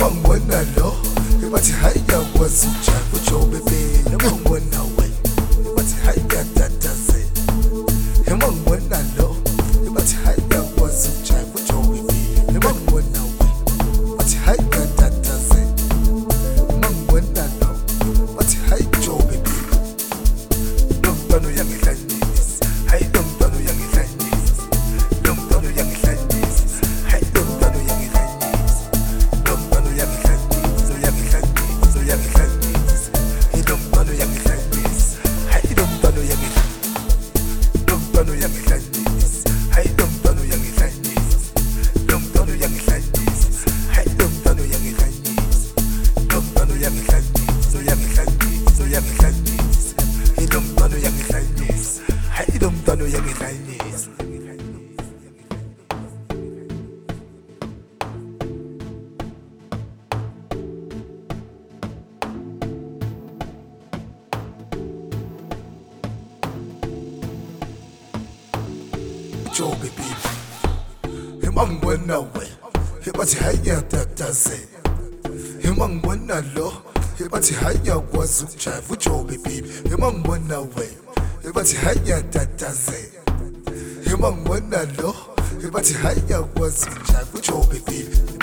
Hemangwana lo, bathi haya kwazuja ujobe bebe. Hemangwana we, bathi haya tataze. Hemangwana lo, bathi haya kwazuja ujobe bebe. Hemangwana we, bathi haya tataze. Hemangwana lo, bathi haya jobe bebe. Domtano yangihlanyisa, hayi domtano yangihlanyisa. Domtano yangihlanyisa, hayi domtano yangihlanyisa. Domtano yangihlanyisa, yangihlanyisa, yangihlanyisa. Domtano yangihlanyisa, hayi domtano yangihlanyisa. Domtano yangihlanyisa, hayi domtano yangihlanyisa. Domtano yangihlanyisa, hayi domtano yangihlanyisa. Domtano yangihlanyisa, yangihlanyisa, yangihlanyisa. Domtano yangihlanyisa, hayi domtano yangihlanyisa. Jobe baby, hemangwana we, bathi haya tataze. Hemangwana lo, bathi haya kwazuja ujobe baby. Hemangwana we, bathi haya tataze. Hemangwana lo, bathi haya kwazuja ujobe baby.